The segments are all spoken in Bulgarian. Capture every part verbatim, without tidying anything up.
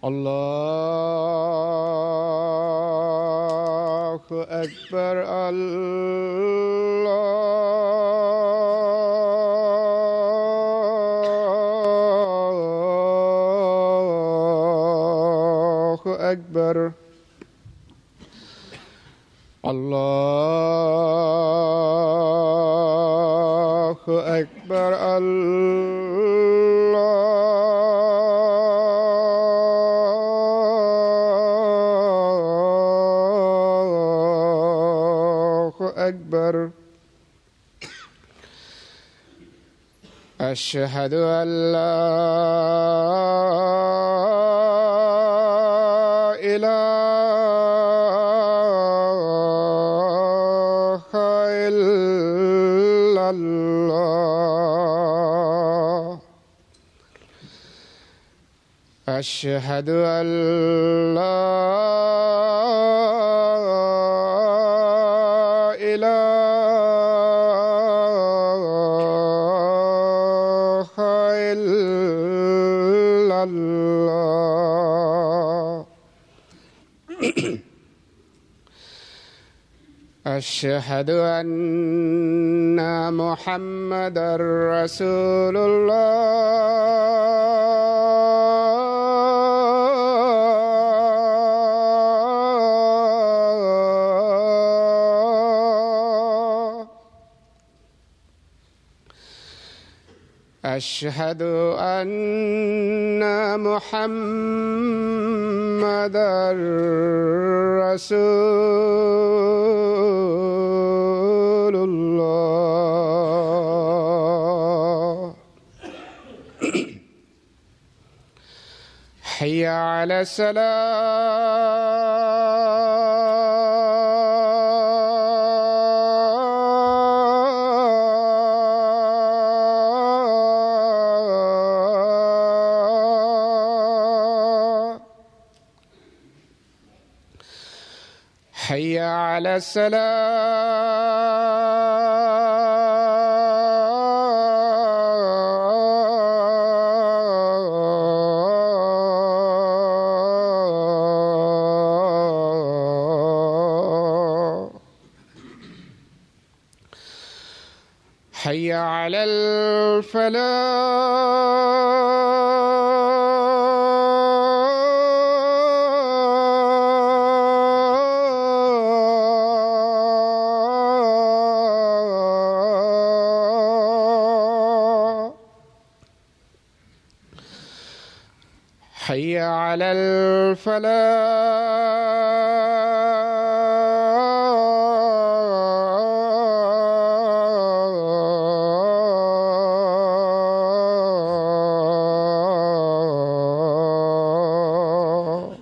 الله أكبر الله أكبر الله أكبر الله أكبر أشهد أن لا إله إلا الله أشهد أن لا إله إلا الله أشهد أن محمدًا رسول الله أشهد أن محمدًا رسول الله حي على الصلاة حي على الصلاة حي على الفلاح حي على الفلاح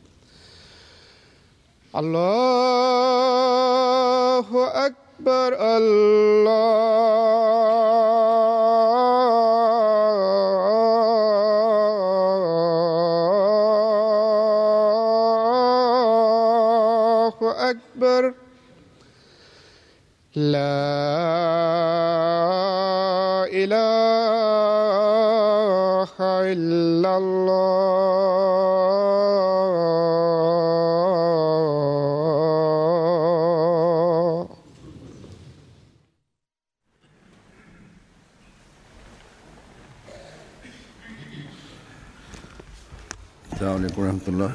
الله أكبر الله أكبر لا إله إلا الله السلام عليكم ورحمة الله.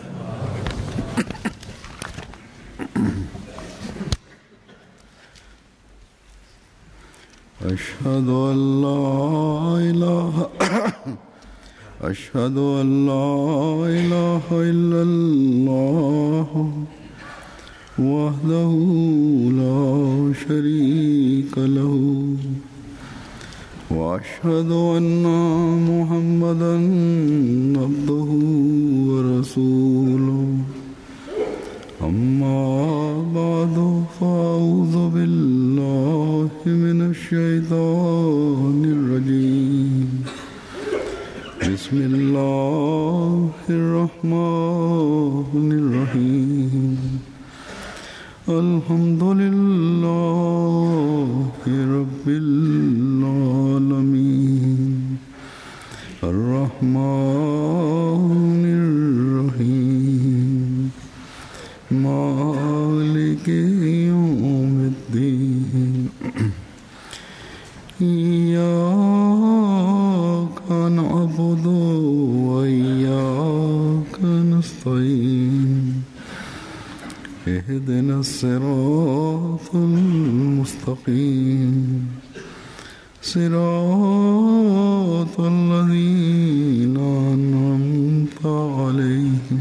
أشهد أن لا إله أشهد أن لا إله إلا الله وحده لا شريك له وأشهد أن محمدًا عبده ورسوله أما بعد فأعوذ بالله من الشيطان الرجيم بسم الله الرحمن الرحيم الحمد لله رب العالمين الرحمن الرحيم اهدنا الصراط المستقيم صراط الذين أنعمت عليهم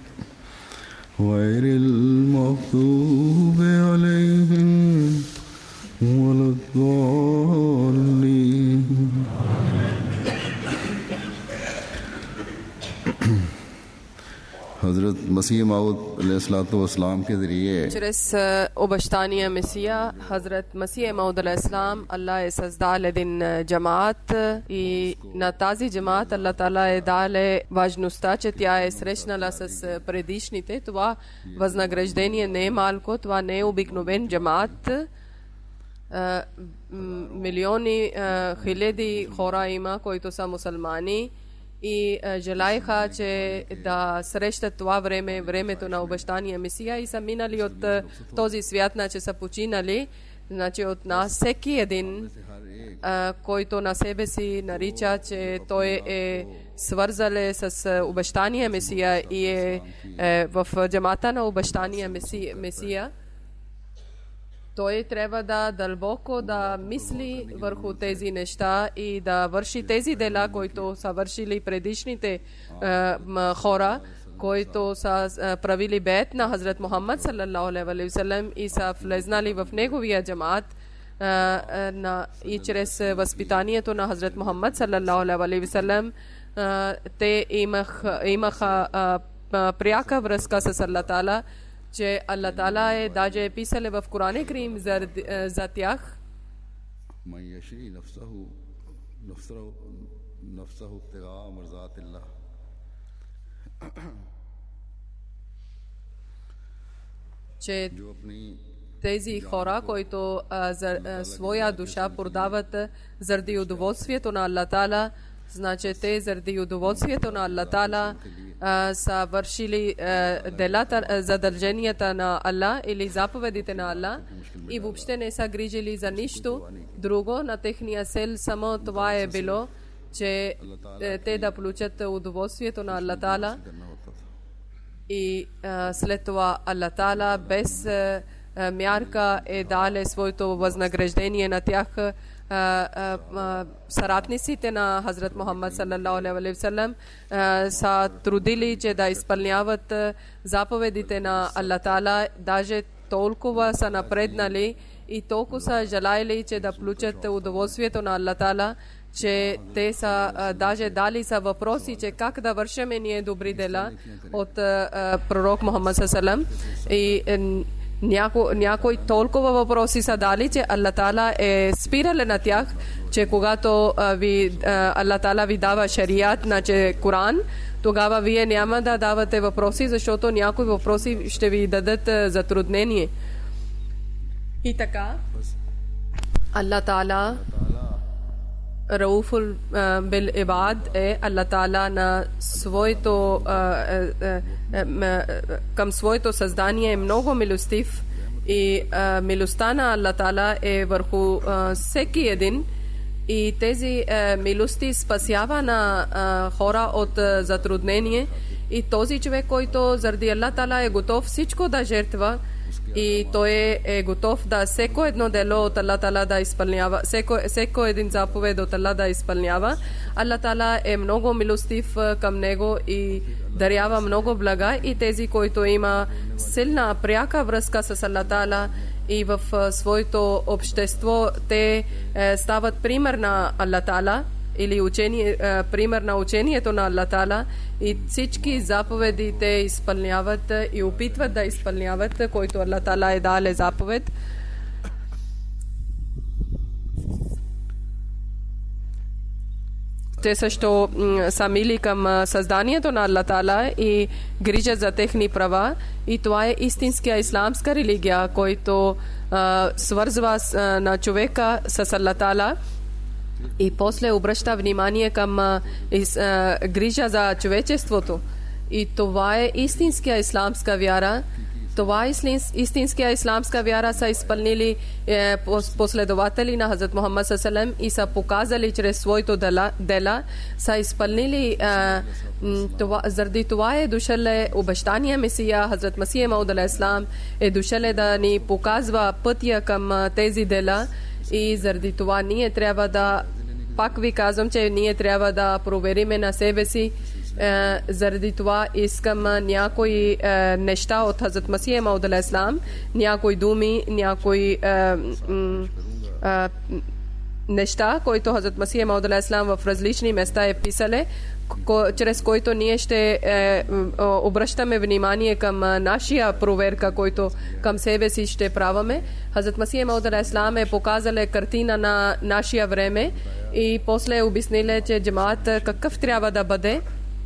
غير المغضوب عليهم ولا الضالين. حضرت مسیح موعود علیہ الصلوۃ والسلام کے ذریعے через обещания Месия Хазрат Масия Мауд алейхиссалам Allah е създал един джамаат и на тази джамаат Allah Таала е дал важността, че тя е срещнала с предишните. Това възнаграждение не е малко, това не е обикновен джамаат. Милиони, хиляди хора има, които са мусулмани и желаеха, че да срещат това време, времето на обещания Месия и са минали от този свят, значи са починали. Значи от нас всеки един, който на себе си нарича, че той е свързал с обещания Месия и е в джамата на обещания Месия, той трябва да дълбоко да мисли върху тези неща и да върши тези дела, които са вършили предишните е, хора, които са е, правили бейт на Хазрат Мухаммад саллаллаху алейхи ва саллям и са влезнали в неговия джамаат е, е, на, и чрез възпитанието на Хазрат Мухаммад саллаллаху алейхи ва саллям е, те имах, имаха е, пряка връзка с Аллах Таала, че Аллах Таала е даже писал в Коран Карим за, за тях. Че тези хора, които а, за а, своя душа продават заради удоволствието на Аллах Таала, значи те заради удоволствието на Аллах Таала са вършили делата, задълженията на Аллах или заповедите на Аллах и въобще не са грижили за нищо друго. На техния цел само това е било, че те да получат удоволствието на Аллах Таала и след това Аллах Таала без мярка е дал своето възнаграждение на тях. Съратниците на Хазрат Мухаммад саллаллаху алейхи ва саллям са трудили, че да изпълняват заповедите на Аллах Таала, даже толкова са напреднали и толкова са желали, че да получат удоволствието на Аллах Таала, че те са даже дали са въпроси, че как да вършим ние добри дела от пророк Мухаммад саллаллаху алейхи ва саллям. И Няко, някои толкова въпроси са дали, че Аллах Таала е спирал на тях, че когато а, ви, а, Аллах Таала ви дава шариат, значи Коран, тогава вие няма да давате въпроси, защото някои въпроси ще ви дадат а, затруднение. И така, Аллах Таала Рауфул бил ибад е. Аллах Таала на своето към своето създание е много милостив и милостта на Аллах Таала е върху всеки един и тези милости спасява на хора от затруднение и този човек, който заради Аллах Таала е готов всичко да жертва и той е готов да всеко едно дело от Аллах Таала да изпълнява, всеко, всеко един заповед от Аллах да изпълнява. Аллах Таала е много милостив към него и дарява много блага и тези, които има силна пряка връзка с Аллах Таала и в своето общество те стават пример на Аллах Таала или учение, пример на учението на Аллах Таала и всички заповеди те изпълняват и опитват да изпълняват, който Аллах Таала е дал заповед. Те също са мили към създанието на Аллах Таала и грижат за техни права и това е истинска исламска религия, който а, свързва а, на човека с Аллах Таала и после обръща внимание към а, из, а, грижа за човечеството. И това е истинска исламска вяра Това истинския исламска вяра са изпълнили е, последователи на Хазрат Мухаммад саллаллаху и са показали чрез своето дела, дела са изпълнили е, това, заради това е дошъл обещания Месия Хазрат Масия Мауд алейхиссалам е дошъл да ни показва пътя към тези дела и заради това ние трябва да, пак ви казвам, че ние трябва да провериме на себе си. Uh, заради това искам uh, някои uh, неща от Хазрат Масия Мауд алейхиссалам, някои думи, някои uh, mm, uh, неща, които Хазрат Масия Мауд алейхиссалам в различни места е писали, ко- чрез които ние ще uh, обръщаме внимание към uh, нашия проверка, който към себе си ще праваме. Хазрат Масия Мауд алейхиссалам е показали картина на нашия време и после обяснили, че джамаат какъв трябва да бъде.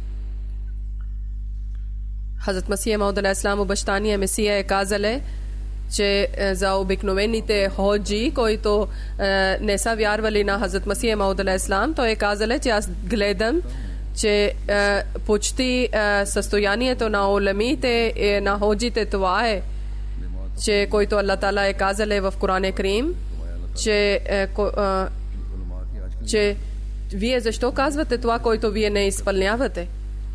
Хазрат Масия Мауд алейхиссалам обещания Месия е казали, че за обикновените ходжи, които е, не са вярвали на Хазрат Масия Мауд алейхиссалам, той е казали, че аз гледам, че е, почти е, състоянието на улемите и на ходжите това е, че който Аллах Таала е казали в Коран Карим, че, е, ко, е, че вие защо казвате това, което вие не изпълнявате?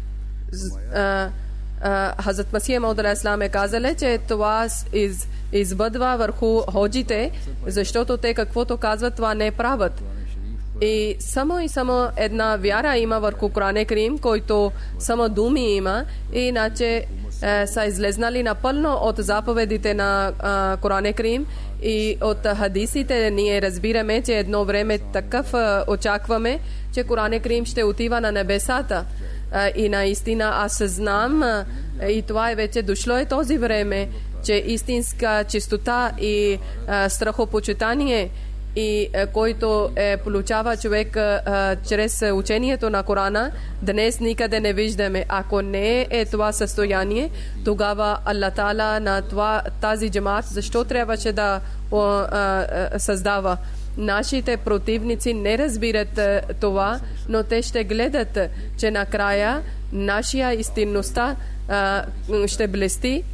Е, Хазрат Масия Мауд алейхиссалам е казали, че това из, избъдва върху ходжите, защото те каквото казват, това не правят. И само и само една вяра има върху Коран Карим, който само думи има, иначе е, са излезнали напълно от заповедите на е, Коран Карим и от хадисите. Ние разбираме, че едно време такъв е, очакваме, че Коран Карим ще отива на небесата. И наистина аз знам, и това е вече дошло е този време, че истинска чистота и а, страхопочитание и а, който е, получава човек а, чрез учението на Корана, днес никъде не виждаме. Ако не е това състояние, тогава Аллах Таала на това, тази джамаат защо трябваше да а, а, създава? Нашите противници не разбират това, но те ще гледат, че накрая нашия истинността а, ще блести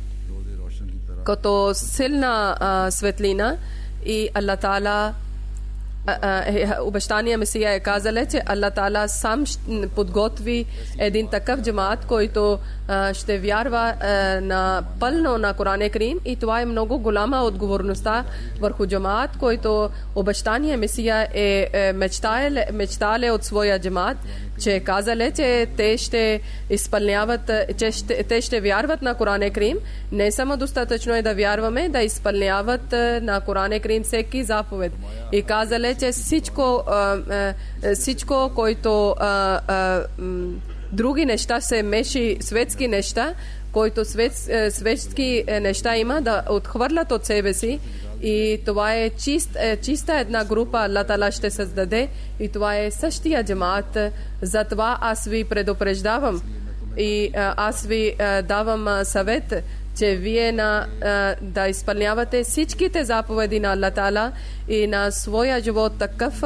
като силна а, светлина и Аллах Таала обещания Месия е казали, че Аллах Таала сам подготви един такъв джамаат, който а, ще вярва а, на пълно на Коран Карим и това е много голяма отговорността върху джамаат, който обещания Месия е, е мечтали, мечтали от своя джамаат, че казали, че те ще изпълняват, че ще, те ще вярват на Коран Карим. Не само достатъчно е да вярваме, да изпълняват на Коран Карим всеки заповед. И казали, че всичко, всичко, който а, а, други неща се меши, светски неща, които свет, светски неща има, да отхвърлят от себе си. И това е чист, чиста една група, Аллах Таала ще създаде и това е същия джамаат. Затова аз ви предупреждавам и аз ви давам съвет, че вие на, да изпълнявате всичките заповеди на Аллах Таала и на своя живот такъв,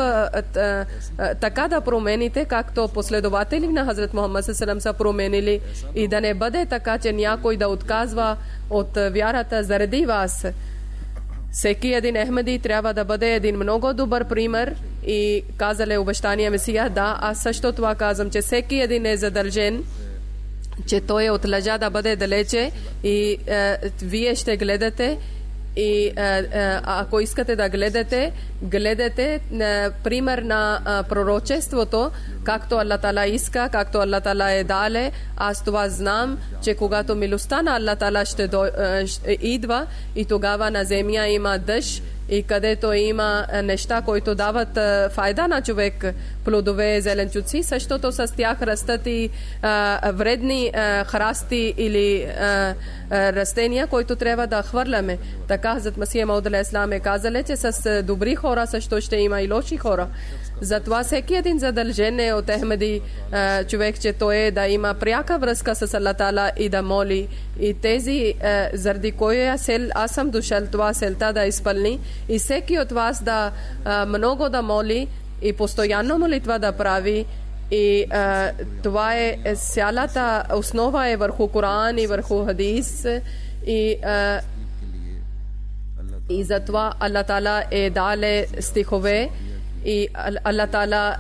така да промените, както последователи на Хазрат Мухаммад саллаллаху са променили и да не бъде така, че някой да отказва от вярата заради вас. Всеки един Ахмади трябва да бъде един много добър пример и казали обещания Месия, да, аз също това казвам, че всеки един е задължен, че той е от лъжа да бъде далече и е, вие ще гледате и е, е, ако искате да гледате, гледате е, пример на е, пророчеството, както Аллах Таала иска, както Аллах Таала е дале. Аз това знам, че когато милостта на Аллах Таала ще, до, е, ще идва и тогава на земя има дъжд и където има неща, които дават файда на човек, плодове, зеленчуци, същото с тях растат и а, вредни а, храсти или а, а, растения, които трябва да хвърляме. Така Хазрат Масия Мауд алейхиссалам е казали, че с добри хора също ще има и лоши хора. Затова всеки един задължен е от Ахмади човек, че той е да има пряка връзка с Аллах Таала и да моли. И тези, а, заради коя сел аз съм дошъл, това селта да изпълни. И всеки от вас да а, много да моли и постоянно молитва да прави. И а, това е цялата основа е върху Коран и върху хадис. И, а, и затова Аллах Таала е дале стихове и Аллах Таала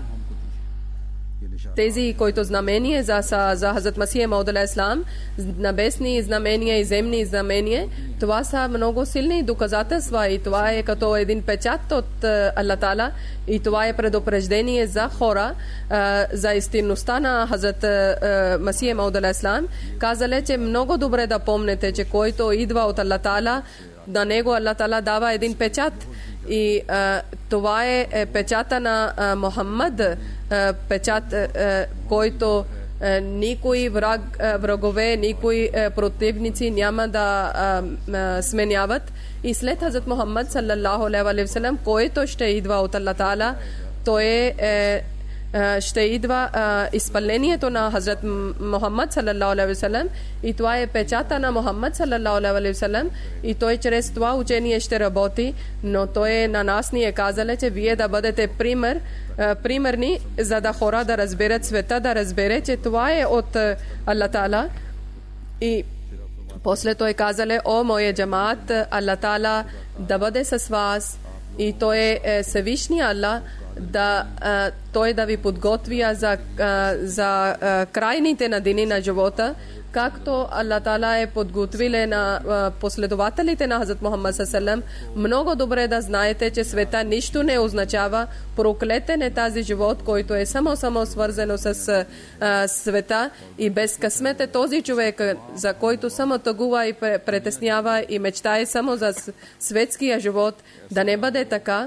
тези, които знамения за, за Хазрат Масия Мауд алейхи ислам, небесни знамения и земни знамения, това са много силни доказателства и това е като един печат от Аллах Таала и това е предупреждение за хора за истинността на Хазрат Масия Мауд алейхи ислам. Казале, че много добре да помните, че който идва от Аллах Таала, на него Аллах Таала дава един печат. И а, това е, е печата на а, Мохаммад, а, печат, а, който а, никой враг, а, врагове, никой а, противници няма да а, а, сменяват. И след Хазрат Мохаммад саллаллаху алейхи ва саллям, който ще идва от Аллах Таала, той е ще идва а, изпълнението на Хазрат Мохаммад саллаллаху алейхи ва саллям и това е печата на Мохаммад саллаллаху алейхи ва саллям и той чрез това учение ще работи, но той на нас ни е казал, че вие да бъдете пример, а, примерни, за да хора да разберат света, да разбере, че това е от Аллах Таала. И после той казал, о моя джамаат, Аллах Таала да бъде с вас и той е Всевишния Аллах, да а, той да ви подготви за, а, за а, крайните на дни на живота, както Аллах Таала е подготвил на а, последователите на Хазрат Мухаммад саллаллаху. Много добре да знаете, че света нищо не означава. Проклетен е тази живот, който е само само свързано с а, света и безкъсмет е този човек, за който само тъгува и притеснява и мечтае само за светския живот. Да не бъде така.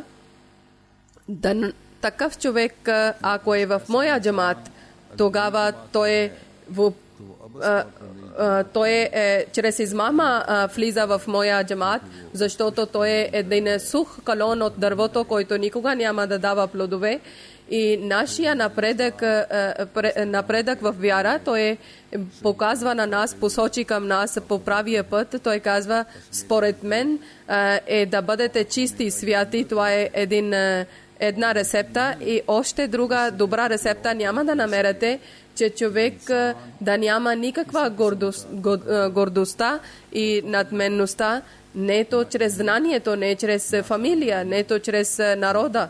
Да, такъв човек, ако е в моя джамат, тогава той е в, а, а, той е, чрез измама а, влиза в моя джамат, защото той е един сух калон от дървото, който никога няма да дава плодове. И нашия напредък, напредък в вяра, той показва на нас, посочи към нас по правия път. Той казва, според мен е да бъдете чисти и святи. Това е един, една рецепта и още друга добра рецепта няма да намерите, че човек да няма никаква гордост, гордостта и надменността, нето чрез знанието, не чрез фамилия, нето чрез народа.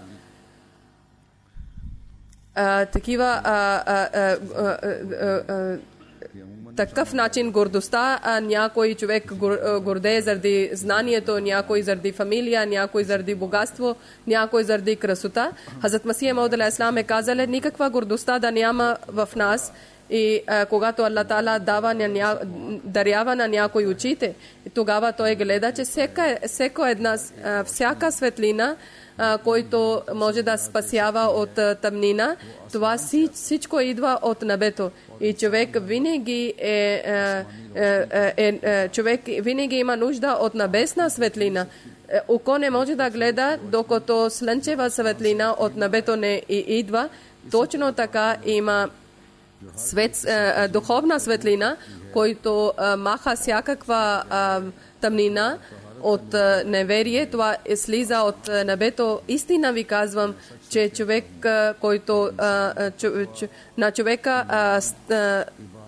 Uh, такива uh, uh, uh, uh, uh, uh, такъв начин гордостта, а някой човек гордее заради знанието, някой заради фамилия, някой заради богатство, някой заради красота. Хазрат Масия Мауд алейхи ислам е казал, никаква гордостта да няма в нас. И а, когато Аллах Таала дава ня... дарява на някой очите, тогава той гледа, че всяка, всяка, една, всяка светлина, Uh, който може да спасява от uh, тъмнина, това си, всичко идва от небето. И човек винаги е, е, е, е, е, човек винаги има нужда от небесна светлина. Око не може да гледа, докато слънчева светлина от небето не идва. Точно така има свет, е, духовна светлина, който е, маха всякаква е, тъмнина от uh, неверие, това слиза от uh, небето. Истина ви казвам, че човек, uh, който uh, чу, чу, на човека uh, uh,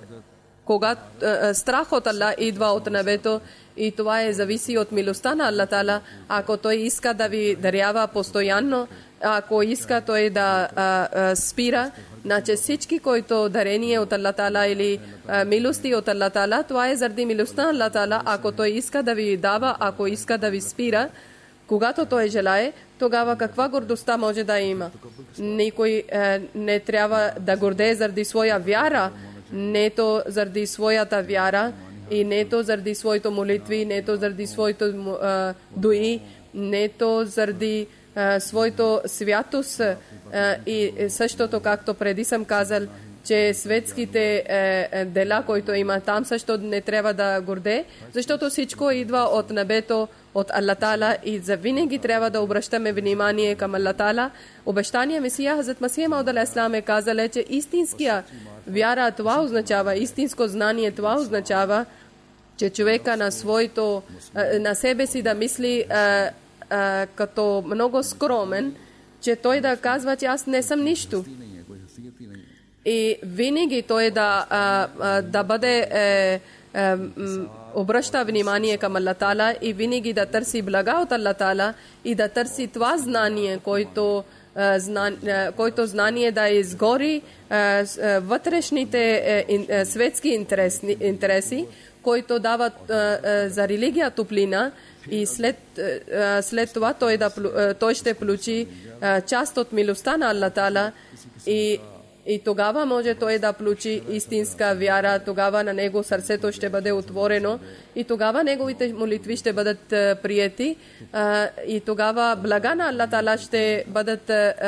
когато uh, страх от Аллах идва от небето и това е зависи от милостта на Аллах Таала. Ако той иска да ви дарява постоянно, ако иска той да uh, uh, спира, значи всички, които дарение от Аллах Таала или а, милости от Аллах Таала, това е заради милостта на Аллах Таала. Ако той иска да ви дава, ако иска да ви спира, когато той желае, тогава каква гордостта може да има? Никой а, не трябва да гордее заради своя вяра, нето заради своята вяра и нето заради своите молитви, нето заради своите а, дуи, нето заради Uh, своето святост uh, и същото, както преди съм казал, че светските uh, дела, които има там, също не трябва да горде, защото всичко идва от небето, от Аллах Таала и за винаги трябва да обръщаме внимание към Аллах Таала. Обещания Месия Хазрат Масия Мауд алейхи ислам е казал, че истинския вяра това означава, истинско знание това означава, че човека на своето, uh, на себе си да мисли uh, Uh, като много скромен, че той да казва, че аз не съм нищо. И винаги той да, uh, uh, да бъде uh, обръща внимание към Аллах Таала и винаги да търси блага от Аллах Таала и да търси това знание, който, който знание да изгори вътрешните светски интереси, който дава за религия топлина и след, след това той, да, той ще получи част от милостта на Аллах Таала и И тогава може той да получи истинска вяра, тогава на него сърцето ще бъде отворено и тогава неговите молитви ще бъдат приети и тогава блага на Аллах Таала ще бъдат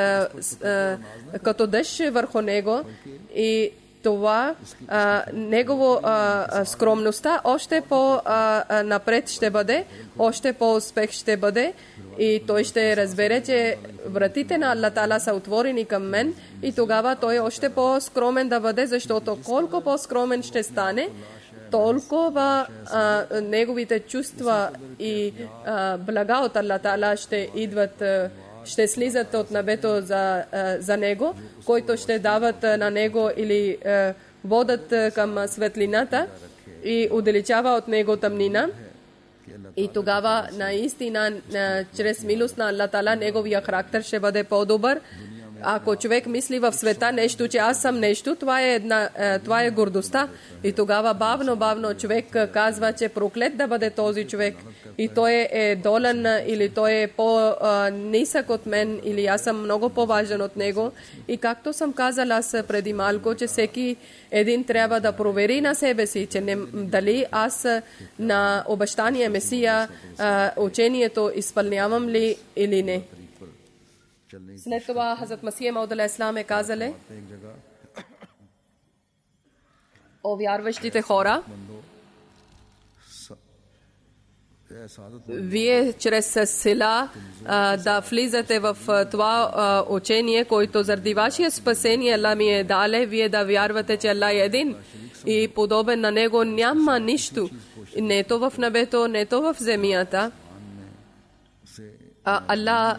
като дъжд върху него и това а, негово а, скромността още по-напред ще бъде, още по-успех ще бъде и той ще разбере, че вратите на Аллах Таала са отворени към мен и тогава той още по-скромен да бъде, защото колко по-скромен ще стане, толкова а, неговите чувства и а, блага от Аллах Таала ще идват, а, ще слизат от небето за, а, за него, който ще дават а, на него или а, водят а, към светлината и удалечава от него тъмнина. И тогава наистина, чрез милост на Аллах Таала, неговия характер ще бъде по-добър. Ако човек мисли в света нещо, че аз съм нещо, това е, една, това е гордостта. И тогава бавно, бавно човек казва, че проклет да бъде този човек. И той е долен или той е по-нисък от мен или аз съм много по-важен от него. И както съм казала аз преди малко, че всеки един трябва да провери на себе си, че не, дали аз на обещания Месия учението изпълнявам ли или не. След това Хазрат Масия Мауд алейхи салам е казали: о вярващите хора, вие чрез сила а, да влизате в а, това а, учение, което заради вашия спасение Аллах ми е дале, вие да вярвате, че Аллах е един и подобен на него няма нищо. Нето в небето, нето в земята. А, Аллах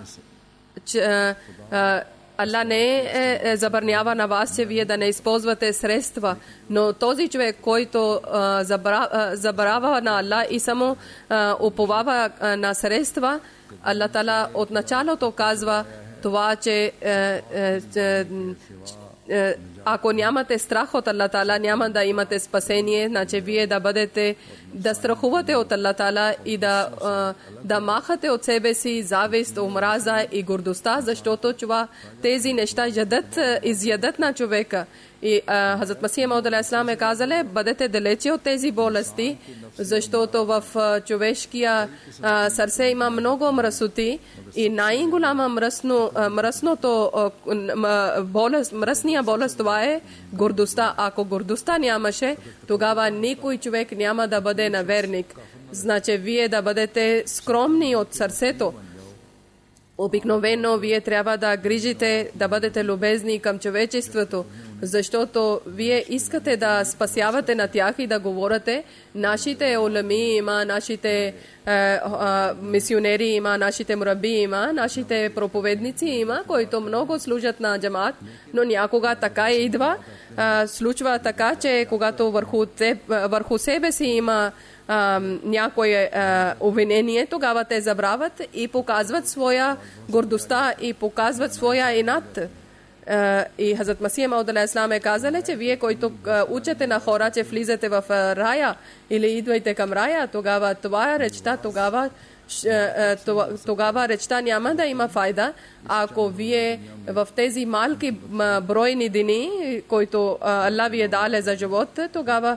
Аллах не е, е забранява на вас, че вие да не използвате средства, но този човек, който а, забра, забравя на Аллах и само а, уповава а, на средства, Аллах Таала от началото казва това, че е, е, е, е, ако нямате страх от Аллах Таала, няма да имате спасение, значи вие да бъдете, да страхувате от Аллах Таала и да, да махате от себе си завист, омраза и гордостта, защото това, тези неща ядат, изядат на човека. И Хазрат Масия Мауд алейхи салам е казали: бъдете далече от тези болести, защото в човешкия сърце има много мръсоти и най-голяма мръсно, мръсното болест, мръсния болест, това е гордостта. Ако гордостта нямаше, тогава никой човек няма да бъде наверник. Значи вие да бъдете скромни от сърцето. Обикновено вие трябва да грижите, да бъдете любезни към човечеството, защото вие искате да спасявате на тях и да говорите: нашите улами има, нашите е, е, мисионери има, нашите мураби има, нашите проповедници има, които много служат на джамаат, но някога така идва, е, случва така, че когато върху, теб, върху себе си има някое обвинение, тогава те забравят и показват своя гордостта и показват своя инат. И Хазрат Масия Мауд алейхи салам е казали, че вие, които учите на хора, че влизате в рая или идвайте към рая, тогава това е речта, тогава тогава речта няма да има файда. Ако вие в тези малки бройни дни, които Аллах ви е дале за живот, тогава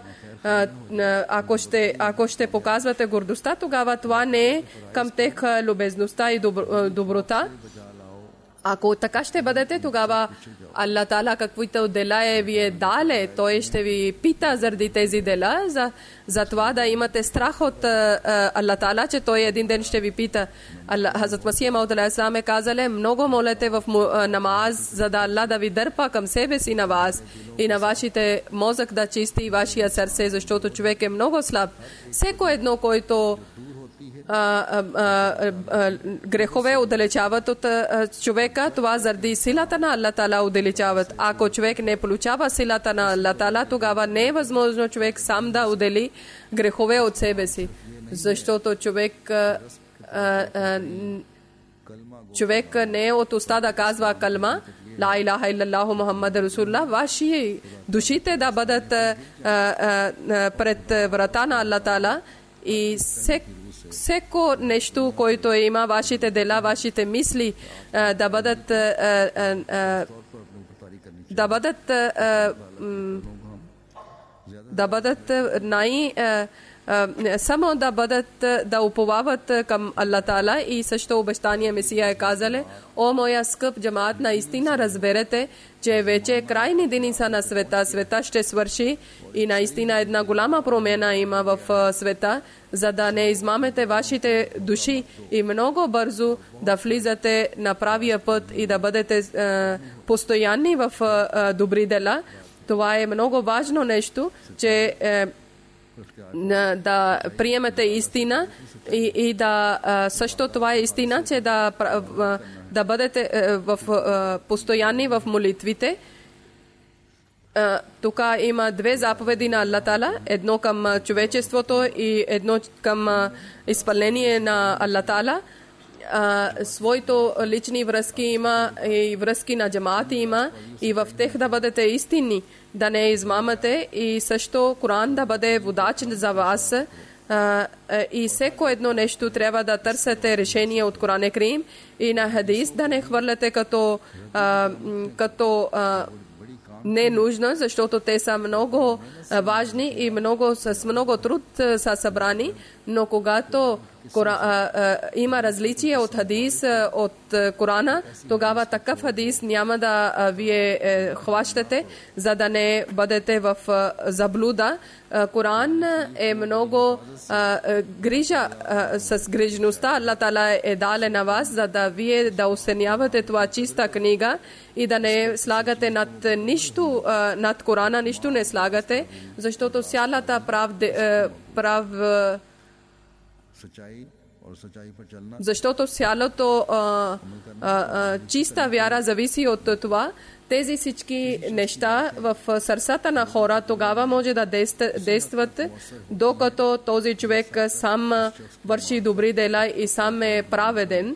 ако ще, ако ще показвате гордостта, тогава това не е към тех любезността и доброта. Ако така ще бъдете, тогава Аллах Таала каквито дела е ви е дале, той ще ви пита заради тези дела, за, за това да имате страх от Аллах Таала, че той един ден ще ви пита. Хазрат Масия Мауд алейхи салам е казали: много молете в намаз, за да Аллах да ви дърпа към себе си на вас и на вашите мозък да чисти вашия сърце, защото човек е много слаб. Всеко едно, който а, а, а, грехове отдалечават от а, човека, това заради силата на Аллах Таала отдалечават. Ако човек не получава силата на Аллах Таала, тогава не е възможно човек сам да отдели грехове от себе си. Защото човек а, а, а, човек не е от уста да казва калма, ла илаха иллаллаху Мухаммад Расулуллах, ваши душите да бъдат а, а, а, пред врата на Аллах Таала и всек, всеко нещо, което има, вашите дела, вашите мисли, а, да бъдат а, а, а, да бъдат а, м, да бъдат най а, Uh, само да бъдат, да уповават към Аллах Таала и също обещания Месия е казали: о, моя скъп джамаат, наистина разберете, че вече крайни дни са на света. Света ще свърши и наистина една голяма промена има в uh, света, за да не измамете вашите души и много бързо да влизате на правия път и да бъдете uh, постоянни в uh, uh, добри дела. Това е много важно нещо, че uh, да приемете истина и, и да също това е истина, че да, да бъдете в, постоянни в молитвите. Тук има две заповеди на Аллах Таала, едно към човечеството и едно към изпълнение на Аллах Таала. Uh, своето лични връзки има и връзки на джамаати има и в тях да бъдете истинни, да не измамате и също Коран да бъде водач за вас uh, uh, и всеко едно нещо трябва да търсите решение от Коран Карим и на хадис да не хвърляте като, uh, като uh, не нужно, защото те са много uh, важни и много, с много труд uh, са събрани, но когато Кора, а, а, има различие от хадис а, от а, Корана, тогава такъв хадис няма да а, вие е, хващате, за да не бъдете в а, заблуда. А, Коран е много а, грижа, а, с грижността Аллах Таала е дале на вас, за да вие да оценявате това чиста книга и да не слагате над нищо, а, над Корана, нищо не слагате, защото цялата прав, а, прав защото цялото а, а, чиста вяра зависи от това. Тези всички неща в сърцата на хора тогава може да действат, докато този човек сам върши добри дела и сам е праведен.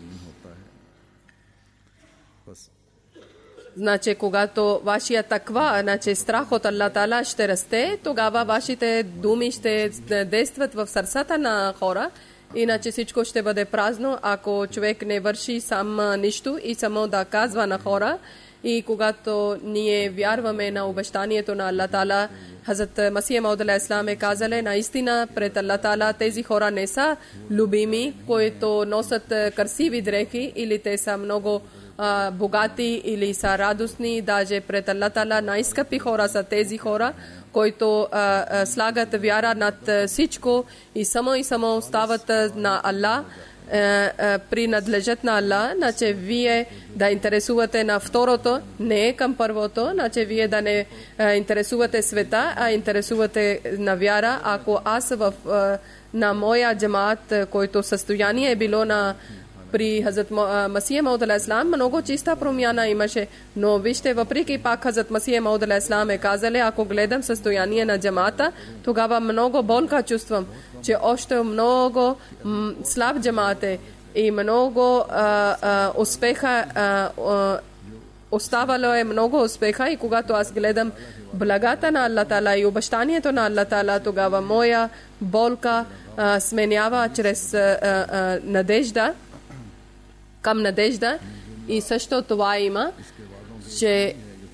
Значи, когато вашия таква, значи страх от Аллах Таала ще расте, тогава вашите думи ще действат в сърцата на хора. Иначе всичко ще бъде празно, ако човек не върши сам нищо и само да казва на хора. И когато ние вярваме на обещанието на Аллах Таала, Хазрат Масия Мауд алейхи ислам е казали: наистина пред Аллах Таала тези хора не са любими, които носят красиви дрехи, или те са много а, богати или са радостни. Даже пред Аллах Таала най-скъпи хора са тези хора, които а, а, слагат вяра над всичко и само и само остават на Аллах, принадлежат на Аллах. Значи вие да интересувате на второто, не към първото, значи вие да не а, интересувате света, а интересувате на вяра. Ако аз в, а, на моя джамаат, който състояние е било на при Хазрат Масия Мауд алейхи ислам, много чиста промяна имаше. Но вижте, въпреки пак Хазрат Масия Мауд алейхи ислам е казали: ако гледам състояние на джамата, тогава много болка чувствам, че още много м- слаб джамат е и много а, а, успеха а, а, оставало е много успеха. И когато аз гледам благата на Аллах Таала и обещанието на Аллах Таала, тогава моя болка а, сменява чрез а, а, надежда към надежда. И също това има, че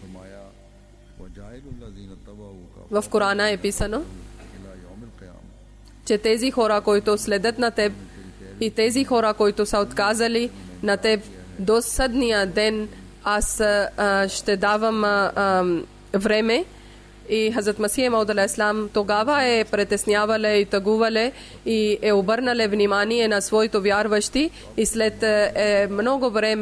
в Корана е писано, че тези хора, които следят на теб, и тези хора, които са отказали на теб, до съдния ден аз а, ще давам а, а, време. И Хазрат Масия Мауд алейхи ислам тогава е притеснявале и тъгувале и е обърнале внимание на своите вярващи, и след е, много време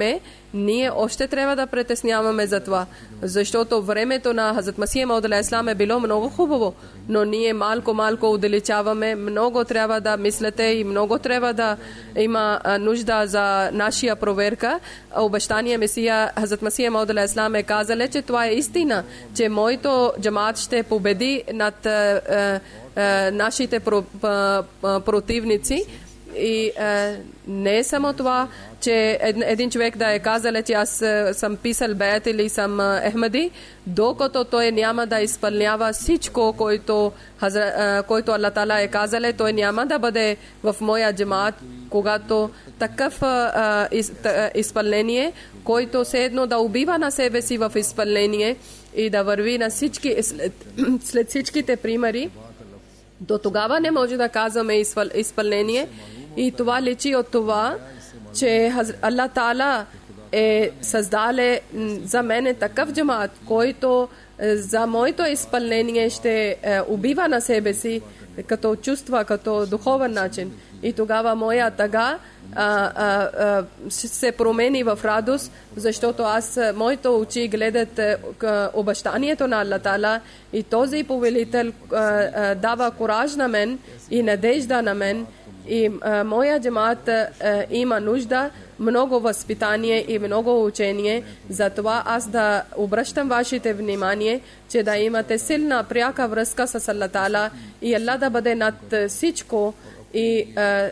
ние още трябва да притесняваме за това, защото времето на Хазрат Масия Мауд алейхиссалам е било много хубаво, но ние малко-малко увеличаваме, много трябва да мислите и много трябва да има нужда за нашия проверка. Обещания Месия Хазрат Масия Мауд алейхиссалам е казал, че това е истина, че моето джамаат ще победи над е, е, нашите про, е, противници. И е, не е само това, че един човек да е казал, че аз съм писал беят или съм Ахмади, докато той няма да изпълнява всичко, който, който Аллах Таала е казал, той няма да бъде в моя джамаат, когато такъв изпълнение, който все едно да убива на себе си в изпълнение и да върви на всички, след, след всичките примери, до тогава не може да казваме изпълнение. И това личи от това, че Аллах Таала е създале за мен такъв джамаат, който за моето изпълнение ще убива на себе си като чувства, като духовен начин. И тогава моя тъга а, а, а, се промени в радост, защото аз, моите очи гледат обещанието на Аллах Таала и този повелител а, а, дава кураж на мен и надежда на мен. И а, моя джамаат а, има нужда много възпитание и много учение. Затова аз да обръщам вашите внимание, че да имате силна пряка връзка с Аллах Таала и Аллах да бъде над всичко. И, а,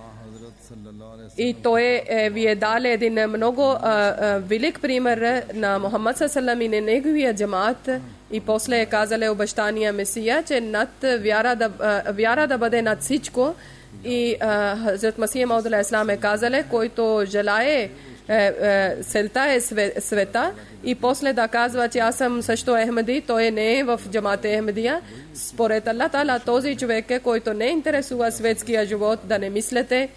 и той е, ви е дали един много а, а, велик пример на Мухаммад саллаллаху и на неговия джамаат. И после е казали обещания Месия, че над вяра да, а, вяра да бъде над всичко. И Хазрат Масия Мауд алейхиссалам е казали, който желае целта е света и после да казва, че аз съм също Ахмади, той не е в джамаат Ахмадия. Според Аллах Таала този човек е, който не интересува светския живот, да не мислите,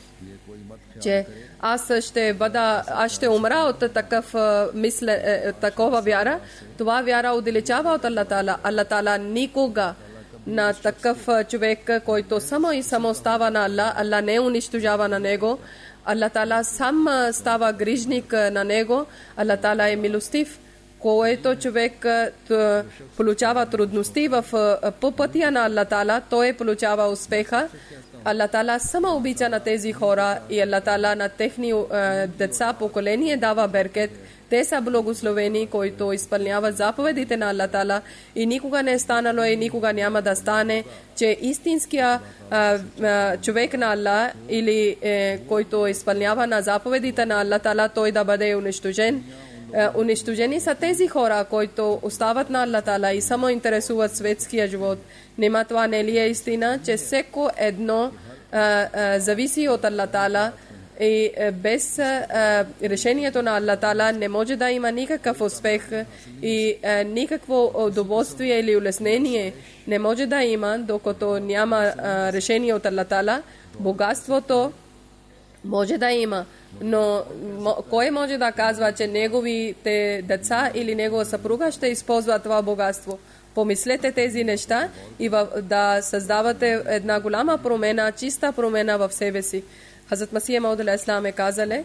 че аз ще бъда, аз ще умра от такъв мисле, такова вяра. Това вяра увеличава от Аллах Таала. Аллах Таала никога на такъв човек, който само и само става на Аллах, Аллах не унищожава на него. Аллах Таала сам става грижник на него. Аллах Таала е милостив, който човек получава трудности в по пътя на Аллах Таала, той получава успеха. Аллах Таала само обича на тези хора и Аллах Таала на техни деца поколение дава беркет. Те са благословени, които изпълняват заповедите на Аллах Таала и никога не е станало и никога няма да стане, че истинския а, а, човек на Аллах или е, който изпълнява на заповедите на Аллах Таала, той да бъде унищожен. А, унищожени са тези хора, които остават на Аллах Таала и само интересуват светския живот. Нема това не ли е истина, че всеко едно а, а, зависи от Аллах Таала. И без а, решението на Аллах Таала не може да има никакъв успех и а, никакво удоволствие или улеснение не може да има, докато няма а, решение от Аллах Таала. Богатството може да има, но кой може да казва, че неговите деца или негова съпруга ще използва това богатство? Помислете тези неща и в, да създавате една голяма промена, чиста промена в себе си. Хазрат Масия Мауд алейхиссалам е казале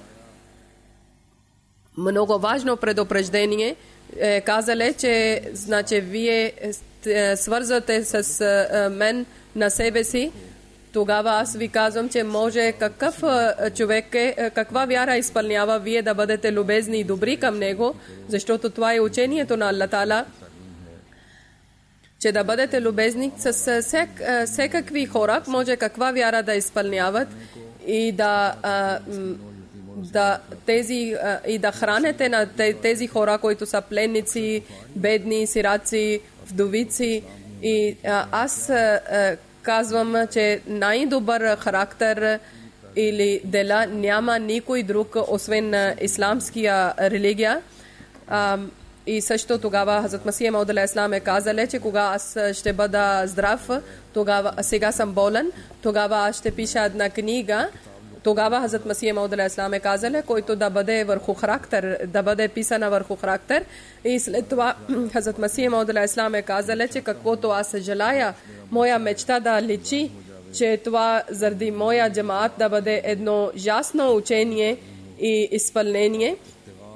много важно предупреждение. Е казале, че значи вие свързвате с а, мен на себе си. Тогава аз ви казвам, че може какъв човек е, каква вяра изпълнява, вие да бъдете любезни и добри към него, защото това е учението на Аллах Таала, че да бъдете любезни с всек, всекакви хора, може каква вяра да изпълняват и да, а, да тези а, и да храните на тези хора, които са пленници, бедни, сираци, вдовици. И а, аз а, казвам, че най-добър характер или дела няма никой друг, освен исламския религия. А, и също тогава Хазрат Масия Мауд алейхиссалам е казал, че кога аз ще бъда здрав, тогава, сега съм болен, тогава аз ще пиша една книга. Тогава Хазрат Масия Мауд алейхиссалам е казал, който да бъде върху характер, да бъде писана върху характер. И след това Хазрат Масия Мауд алейхиссалам е казал, че каквото аз желая, моя мечта да личи, че това заради моя джамаат да бъде едно ясно учение и изпълнение.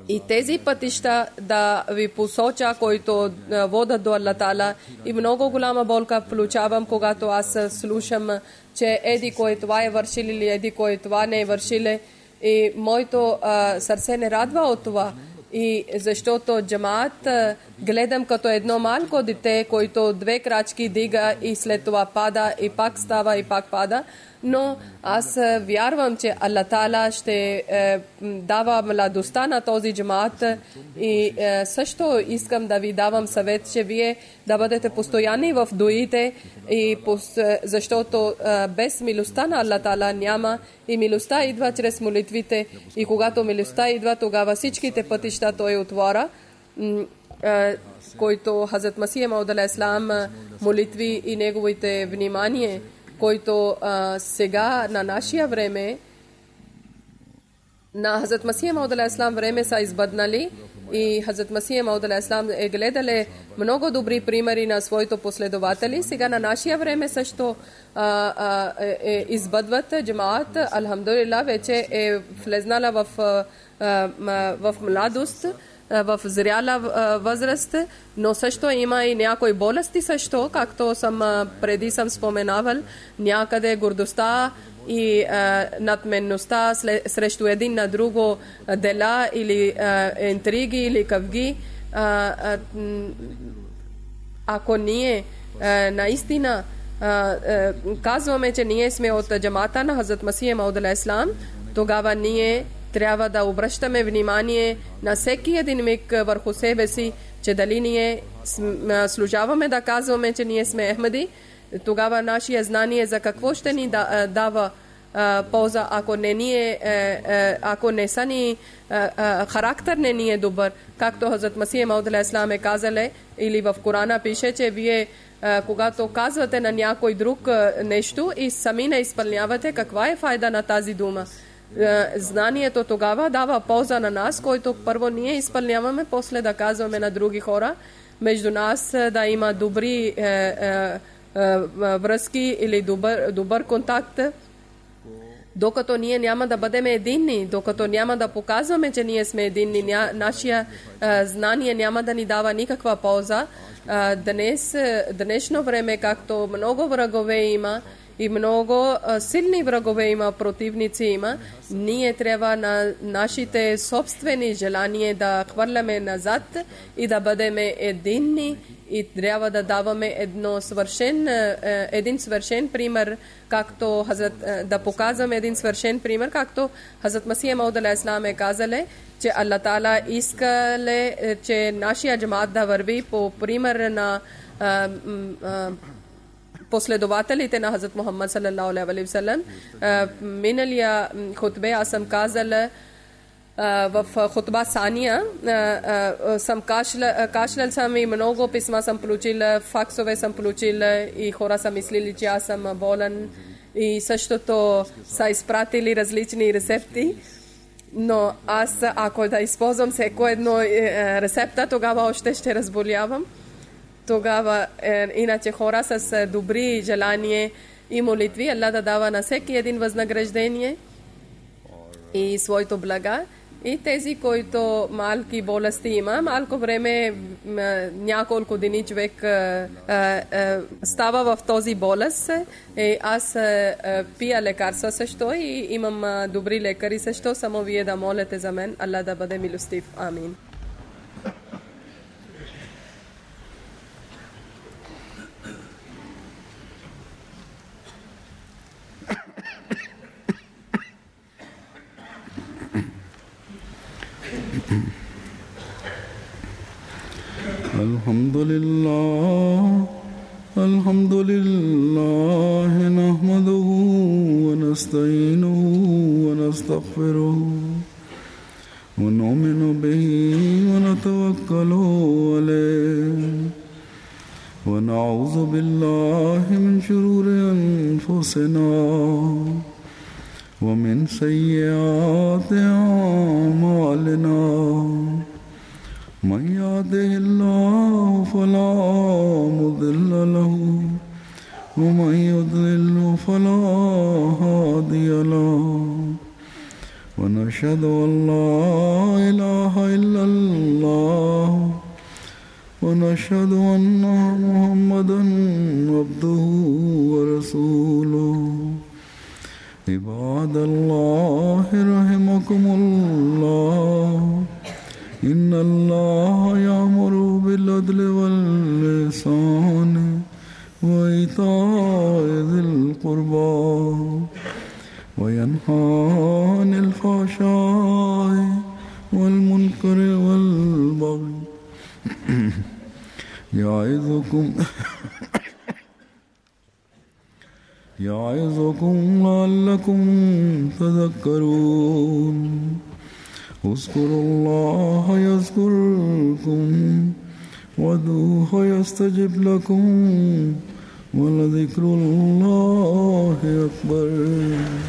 И тези пътища да ви посоча, които водят до Аллах Таала. И много голяма болка получавам, когато аз слушам, че еди кой това е вършили или еди кой това не е вършили. И моето а, сърце не радва от това. И защото джамаат гледам като едно малко дете, който две крачки дига и след това пада и пак става и пак пада. Но аз вярвам, че Аллах Таала ще е, дава младостта на този джамаат и е, също искам да ви давам съвет, че вие да бъдете постоянни в дуите, и пос, защото е, без милостта на Аллах Таала няма, и милостта идва чрез молитвите, и когато милостта идва, тогава всичките пътища той отваря, е, който Хазрат Масих Мауд алейхиссалам молитви и неговите внимание, който а, сега на нашия време, на Хазрат Масих Мауд алейхиссалам време са избъднали, и Хазрат Масих Мауд алейхиссалам е гледали много добри примери на своите последователи. Сега на нашия време също а, а, е, е, избъдват джамаат. Алхамдулилlah, вече е влезнала в, а, а, в младост, в зряла възраст, но също има и някои болести също, както съм преди съм споменавал, някъде гордостта и а, надменността срещу един на друго дела или а, интриги или къвги. А, а, ако ние а, наистина а, а, казваме, че ние сме от джамата на Хазрат Масих Мауд алейхиссалам, тогава ние трябва да обръщаме внимание на всеки един миг върху себе си, че дали ние служаваме да казваме, че ние сме Ахмади, тогава нашия знание за какво ще ни дава полза, ако не, ние, ако не са ни характер не ни е добър, както Хазрат Масих Мауд алейхиссалам е казали, или в Корана пише, че вие когато казвате на някой друг нещо и сами не изпълнявате, каква е файда на тази дума? Знанието тогава дава полза на нас, който първо ние изпълняваме, после да казваме на други хора, между нас да има добри е, е, е, връзки или добър, добър контакт. Докато ние няма да бъдем единни, докато няма да показваме, че ние сме единни, ня, нашия е, знание няма да ни дава никаква полза. Е, днес, днешно време, както много врагове има, и много силни врагове има, противници има, ние трябва на нашите собствени желания да хвърляме назад и да бъдем единни, и трябва да даваме едно свършен, един свършен пример, както Хазрат, да показваме един свършен пример, както Хазрат Масих Мауд алейхиссалам е казали, че Аллах Таала искале, че нашия джамаат да върви по пример на а, а, последователите на Хазрат Мухаммад саллалаху алейхи ва саллям. Миналия хутбе аз съм казала, в хутба Сания съм кашлял съм и много писма съм получила, факсове съм получила и хора са мислили, че аз съм болен, и същото са изпратили различни рецепти. Но аз, ако да използвам всеко едно рецепта, тогава още ще разболявам. Тогава, е, иначе хора с добри желания и молитви, Аллах да дава на всеки един възнаграждение и своето блага. И тези, които малки болести има, малко време, няколко дни човек е, е, става в този болест. И аз е, пия лекарства също и имам добри лекари също. Само вие да молите за мен. Аллах да бъде милостив. Амин. الحمد لله الحمد لله نحمده ونستعينه ونستغفره ونؤمن به ونتوكل عليه ونعوذ بالله من شرور أنفسنا ومن سيئات أعمالنا من يهده الله فلا مضل له ومن يضلل فلا هادي له ونشهد أن لا إله إلا الله ونشهد أن محمدا عبده ورسوله عباد الله رحمكم الله إن الله يأمر بالعدل والإحسان وإيتاء ذي القربى وينهى عن الفحشاء والمنكر والبغي يعظكم يعظكم لعلكم تذكرون اذكروا الله يذكركم وادعوه يستجب لكم ولذكر الله أكبر.